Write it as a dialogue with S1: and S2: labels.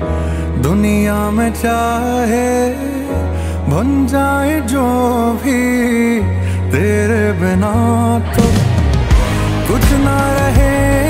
S1: दुनिया में चाहे बन जाए जो भी, तेरे बिना तो कुछ ना रहे